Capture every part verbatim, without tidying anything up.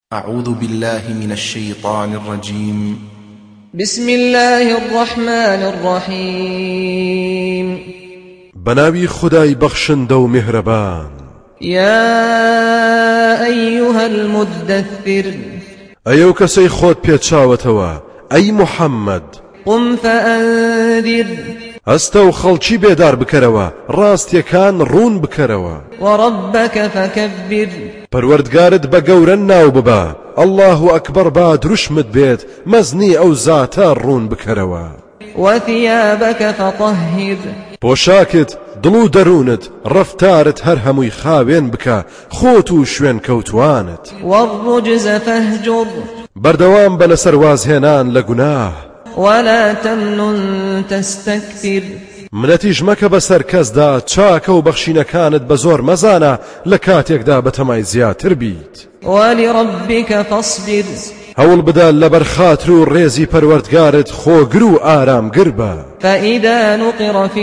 أعوذ بالله من الشيطان الرجيم. بسم الله الرحمن الرحيم. بناوي خداي بخشن دو مهربان. يا أيها المدثر أيو كسي خود بيتشاوتوا أي محمد قم فأنذر أستو خلچي بيدار بكروا راست يكان رون بكروا وربك فكبر پروردگارت بگورن ناو ببا الله أكبر باد رشمت بيت مزني أو زاتا رون بكروا وثيابك فطهر پۆشاکت دڵ و دەروونت ڕەفتارت هەر هەمووی خاوێن بکە خۆت و شوێن کەوتوانت والرجز فاهجر بەردەوام بە لەسەر وازهێنان لە گوناه ولا تمنن تستكثر منەتیش مەکە بەسەر کەسدا چاکە و بەخشینەکانت بە زۆر مەزانە لە کاتێکدا بەتەمای زیاتر بیت ولربك فاصبر هەوڵ بدە لەبەر خاتر و ڕێزی پەروەردگارت خۆگر و ئارامگر بە فإذا نقر في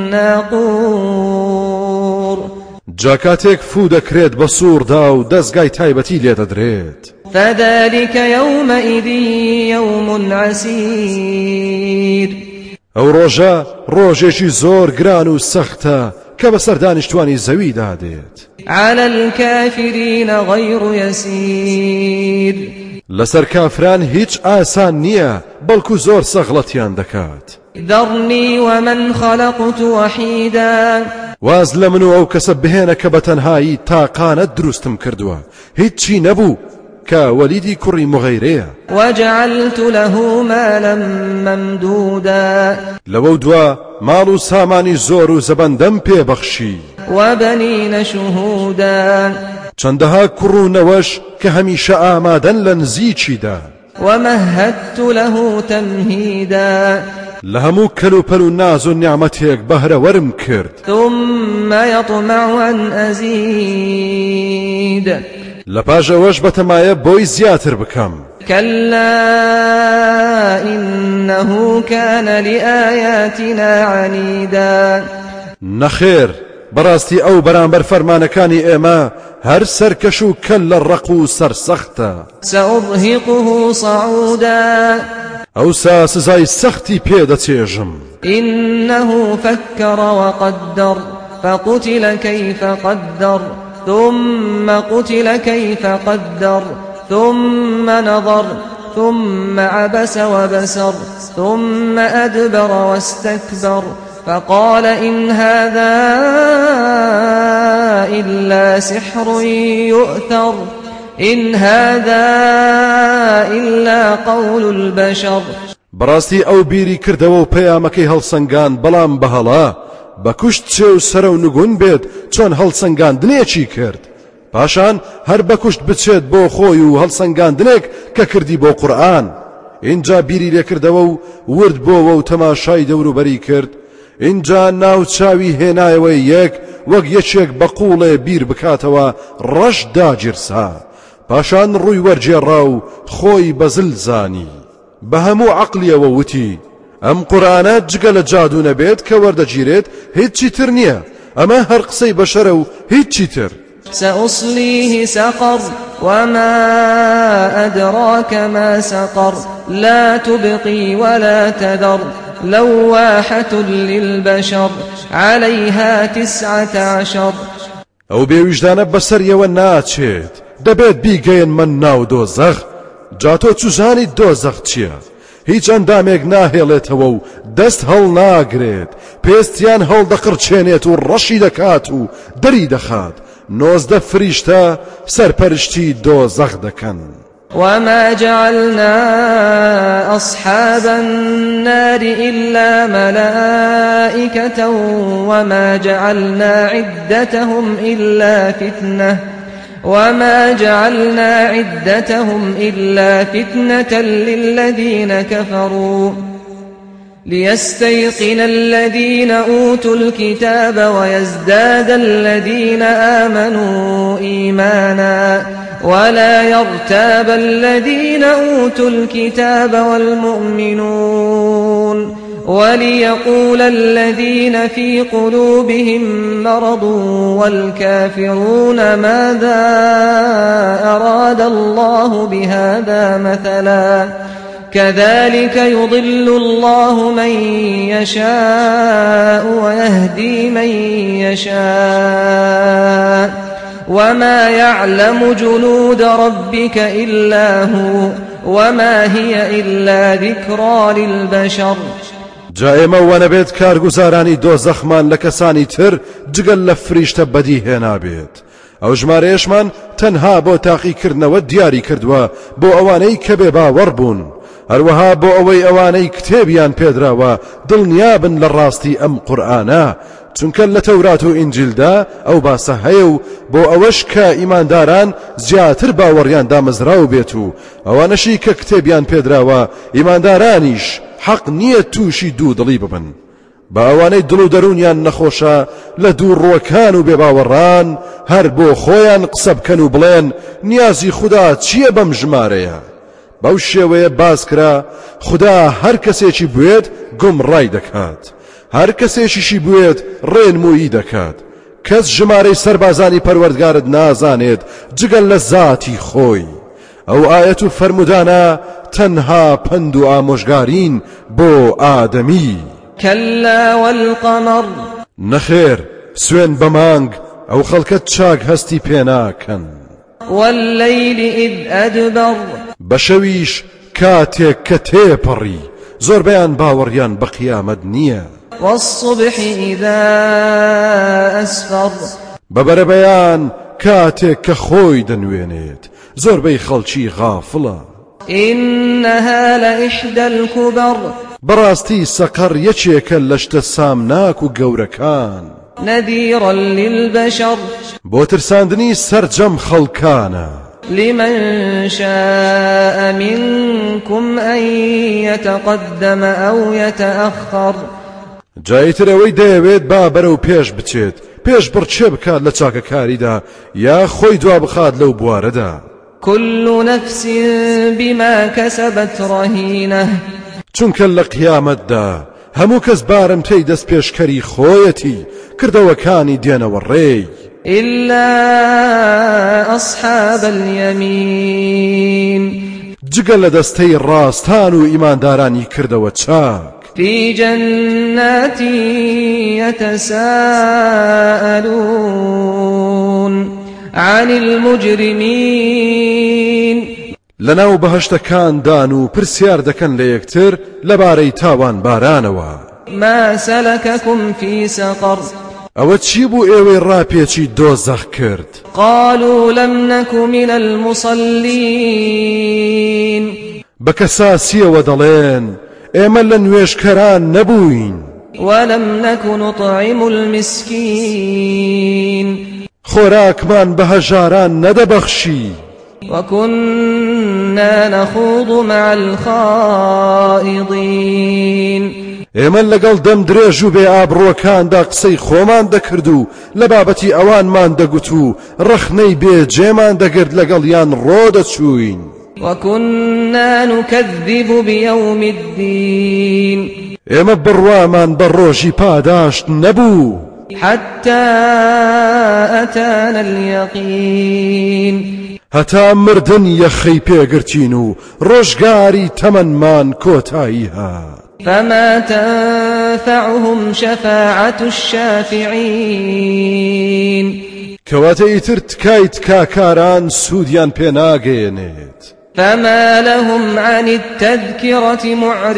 الناقور جاکاتێک فو دەکرێت بە سووردا و دەستگای تایبەتی لێ دەدرێت فذلك يومئذ يوم عسير ئەو ڕۆژە ڕۆژێکی زۆر گران و سەختە کە بەسەر دانیشتوانی زەویدا دێت على الكافرين غير يسير لەسەر کافران هیچ ئاسان نییە بەڵکو زۆر سەغڵەتیان دەکات ذرني ومن خلقت وحيدا واز لە من و ئەو کەسە بهێنە کە بەتەنهایی تاقانە دروستم کردووە هیچی نەبوو کە وەلیدی کوڕی مغەیرەیە وجعلت له مالا ممدودا لەوە دوا ماڵ و سامانی زۆر و زەبەندەم پێبەخشی وبنين شهودا چەندەها کوڕ و نەوەش کە هەمیشە ئامادەن لە نزیکیدا ومهدت له تمهيدا لە هەموو کەلوپەل و ناز و نیعمەتێک بەهرەوەرم کرد ثم يطمع أن أزيد لە پاش ئەوەش بەتەمایە بۆی زیاتر بکەم كلا إنه كان لآياتنا عنيدا نەخێر بەڕاستی ئەو بەرامبەر فەرمانەکانی ئێمە هەر سەرکەش و کەل لە ڕق و سەرسەختە سأرهقه صعودا ئەوسا سزای سەختی پێدەچێژم إنه فكر وقدر فقتل كيف قدر ثم قتل كيف قدر ثم نظر ثم عبس وبسر ثم أدبر واستكبر فقال إن هذا إلا سحر يؤثر إن هذا إلا قول البشر بەڕاستی ئەو بیری کردەوە و پەیامەکەی هەڵسەنگان بەڵام بەهەڵا بەکوشت چێ و سەرە و نگون بێت چۆن هەڵسەنگاندنێکی کرد پاشان هەر بەکوشت بچێت بۆ خۆی و هەڵسەنگاندنێک کە کردی بۆ قورئان اینجا بیری لێکردەوە و ورد بۆەوە و تەماشای دەوروبەری کرد اینجا ناو چاوی هێنایەوە یەک وەک یەکێک بە قوڵێ بیر بکاتەوە ڕەش داگیرسا پاشان ڕووی وەرجێڕا و خۆی بەزل زانی بە هەموو عەقلیەوە وتی ئەم قورئانە جگە لە جادو نەبێت کە وەردەگیرێت هیچی تر نییە ئەمە هەر قسەی بەشەرە و هیچی تر سأصليه سقر وما أدراك ما سقر لا تبقي ولا تذر لواحة للبشر عليها تسعة عشر ئەو بێویژدانە بەسەریەوە ناچێت دەبێت بیگەین من ناو دۆزەخ جا تۆ چوزانی دۆزەخ چییە هیچ ئەندامێک ناهێڵێتەوە و دەست هەڵ ناگرێت پێستیان هەڵدەقڕچێنێت و ڕەشی دەکات و دەری دەخات نۆزدە فریشتە سەرپەرشتی دۆزەخ دەکەن وما جعلنا أصحاب النار إلا ملائكة وما جعلنا عدتهم إلا فتنة وما جعلنا عدتهم إلا فتنة للذين كفروا ليستيقن الذين أوتوا الكتاب ويزداد الذين آمنوا إيمانا ولا يرتاب الذين أوتوا الكتاب والمؤمنون وليقول الذين في قلوبهم مرض والكافرون ماذا أراد الله بهذا مثلا كذلك يضل الله من يشاء ويهدي من يشاء وما يعلم جنود ربك إلا هو وما هي إلا ذكرى للبشر. جا ئێمە وەنەبێت کارگوزارانی دۆزەخمان لە کەسانی تر جگەل لە فریشتە بەدی هێنابێت. ئەو ژمارەیەشمان تەنها بۆ تاقیکردنەوە دیاری کردووە بۆ ئەوانەی کە بێ باوەڕ بوون، هەروەها بۆ ئەوەی ئەوانەی کتێبیان پێدراوە دڵنیابن لە ڕاستی ئەم قورئانە، چونکە لە تەورات و ئینجیلدا ئەو باسە هەیە و بۆ ئەوەش کە ئیمانداران زیاتر باوەڕیان دامەزراو بێت و ئەوانەشی کە کتێبیان پێدراوە ئیماندارانیش حەق نییە تووشی دوو دڵی ببن. بە ئەوانەی دڵ و دەرونیان نەخۆشە لە دوو ڕووەکان و بێباوەڕان هەر بۆ خۆیان قسە بکەن و بڵێن نیازی خوددا چییە بەم ژمارەیە. بەو شێوەیە باس کرا خوددا هەر کەسێکی بوێت گومڕای دەکات، هەر کەسێکیشی بوێت ڕێنمویی دەکات. کەس ژمارەی سەربازانی پەروەردگارت نازانێت جگەل لە زاتی خۆی. ئەو ئاەت و فەرمودانە تەنها پند و ئامۆژگارین بۆ ئادەمی. كلا والقمر نەخێر سوێن بە مانگ ئەو خەڵکەت چاک هەستی پێناکەن. والليل إذ أدبر بەشەویش کاتێک کە تێپەڕی زۆربەیان باوەڕیان بە قیامەت نییە. والصبح إذا أسفر بەبەرەبەیان کاتێک کە خۆی دەنوێنێت زۆربەی خەڵکی غافڵە. إنها لإحدى الكبر بەڕاستی سەقەر یەکێکە لە شتە سامناک و گەورەکان. نذيرا للبشر بۆ ترساندنی سەرجەم خەڵکانە. لمن شاء منكم أن يتقدم أو يتأخر جایتر ئەوەی دەیەوێت با بەرەو پێش بچێت، پێش بڕچێ بکات لە چاکەکاریدا یا خۆی دوا بخات لەو بوارەدا. كل نفس بما كسبت رهينة چونکە لە قیامەتدا هەموو کەس بارمتەی دەست پێشکەری خۆیەتی کردەوەکانی دێنەوە ڕێی. إلا أصحاب اليمين جگە لە دەستەی ڕاستان و ئیماندارانی کردەوە چاک. في جنات يتساءلون عن المجرمين لەناو بەهەشتەکاندان و پرسیار دەکەن لە یەکتر لەبارەی تاوان بارانەوە. ما سلككم في سقر ئەوە چی بوو ئێوەی ڕاپێکی دۆزەخ کرد؟ قالوا لم نك من المصلين بە کەساسیەوە دەڵێن ئێمە لە نوێژکەران نەبووین. ولم نك نطعم المسكين خۆراکمان بە هەژاران نەدەبەخشی. وكنا نخوض مع الخائضين ئێمە لەگەڵ دەم درێژ و بێ ئابڕۆکاندا قسەی خۆمان دەکرد و لە بابەتی ئەوانمان دەگوت و ڕەخنەی بێجێمان دەگرت لەگەڵیان ڕۆ دەچووین. وكنا نكذب بيوم الدين ئێمە بڕوامان بە ڕۆژی پاداشت نەبوو. حتى أتانا اليقين هەتا مردن یەخەی پێگرتین و ڕۆژگاری تەمەنمان کۆتایی هات. فما تنفعهم شفاعة الشافعين کەواتە ئیتر تکای تکاکاران سوودیان پێناگەیەنێت. فما لهم عن التذكرة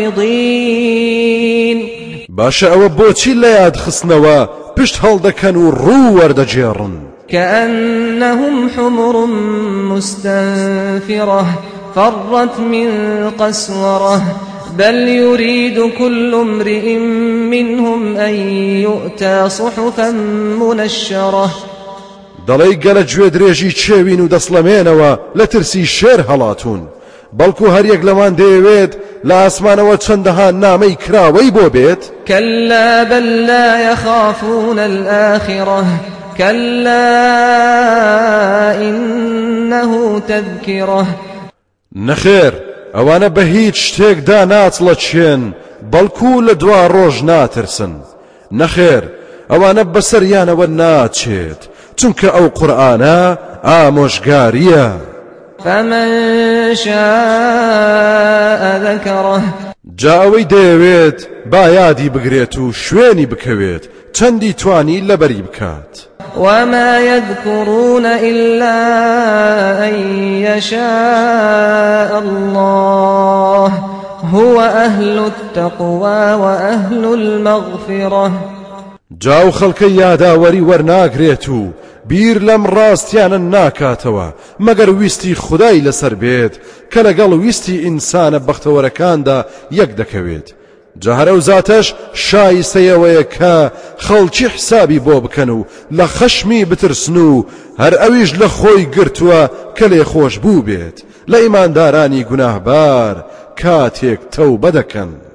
معرضين باشە ئەوە بۆچی لە یاد خستنەوە پشت هەڵدەکەن و ڕوو وەردەجێڕن. كأنهم حمر مستنفرة فرت من قسورة بل يريد كل امرئ منهم أن يؤتى صحفا منشرة. دەڵێی گەلە گوێ درێژی چێوین و دەسڵەمێنەوە لە ترسی شێر هەڵاتون، بەڵکو هەریەک لەمان دەیەوێت لە ئاسمانەوە چەندەها نامەی کراوەی بۆ بێت. كلا بل لا يخافون الآخرة كلا إنه تذكرة نەخێر ئەوانە بە هیچ شتێکدا ناچڵەچێن، بەڵکو لە دوا ڕۆژ ناترسن نەخێر ئەوانە بەسەریانەوە ناچێت چونکە ئەو قورئانە ئامۆژگاریە. فمن شاء ذكره جا ئەوەی دەیەوێت با یادی بگرێت و شوێنی بکەوێت چەندی توانی لەبەری بکات. وما يذكرون إلا أن يشاء الله هو أهل التقوى وأهل المغفرة. جاو خەڵکە یاداوەری وەرناگرێت و بیر لەم ڕاستیانە ناکاتەوە مەگەر ویستی خودای لەسەر بێت کە لەگەڵ ویستی ئینسانە بەختەوەرەکاندا یەک دەکەوێت. جا هەرە و زاتەش شایستەیەوەیە کە خەڵکی حسابی بۆ بکەن و لە خەشمی بترسن و هەر ئەویش لە خۆی گرتووە کە لێ خۆش بوو بێت لە ئیماندارانی گوناهبار کاتێک تەوبە دەکەن.